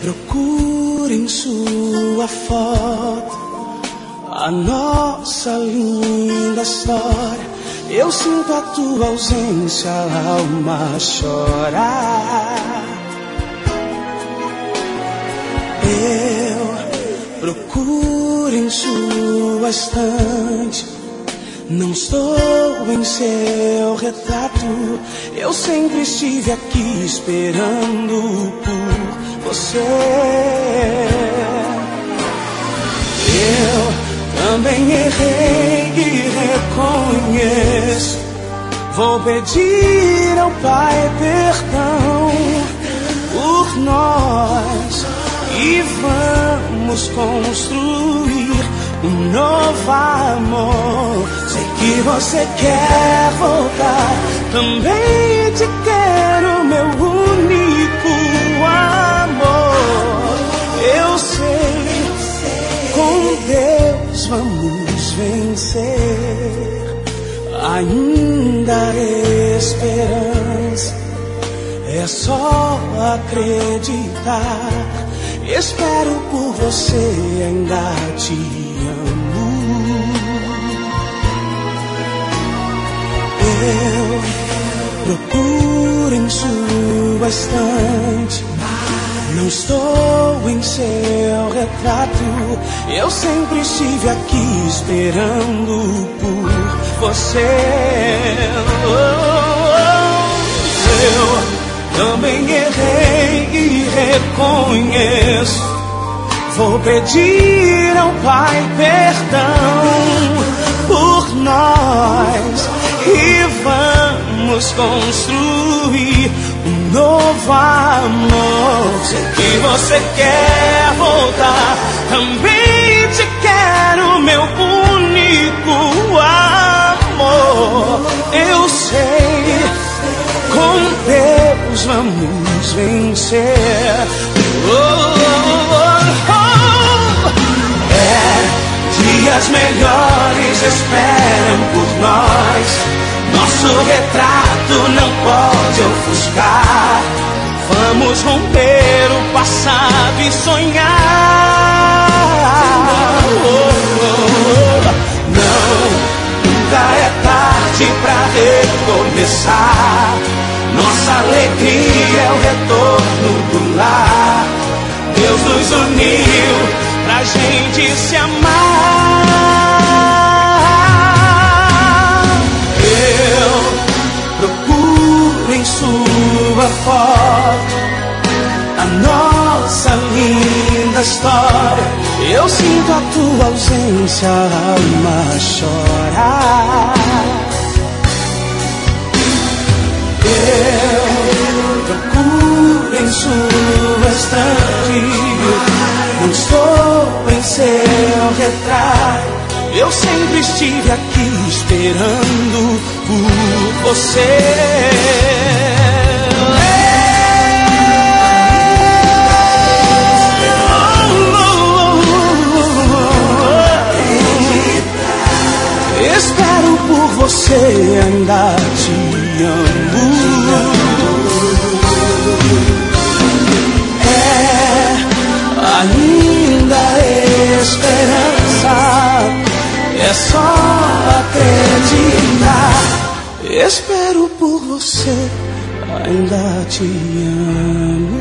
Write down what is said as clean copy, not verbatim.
Procure em sua foto a nossa linda história. Eu sinto a tua ausência, a alma chora. Eu procuro em sua estante, não estou em seu retrato. Eu sempre estive aqui esperando por você. Eu também errei e reconheço. Vou pedir ao Pai perdão por nós e vamos construir um novo amor. Sei que você quer voltar, também te quero, meu único amor. Eu sei, com Deus vamos vencer. Ainda há esperança, é só acreditar. Espero por você, ainda te amo. Eu procuro em sua estante, não estou em seu retrato. Eu sempre estive aqui esperando por você. Eu também errei e reconheço. Vou pedir ao Pai perdão por nós e vamos construir um novo amor. Sei que você quer voltar, também te quero, meu único amor. Eu sei, com Deus vamos vencer. Dias melhores esperam por nós. Nosso retrato não pode ofuscar. Vamos romper o passado e sonhar. Não, nunca é tarde pra recomeçar. Nossa alegria é o retorno do lar. Deus nos uniu pra gente se amar. Eu procuro em sua foto a nossa linda história. Eu sinto a tua ausência, a alma chora. Eu procuro em sua estante, não estou em seu retrato. Eu sempre estive aqui esperando por você. Espero por você, ainda te amo. Ainda há esperança, é só acreditar. Espero por você, ainda te amo.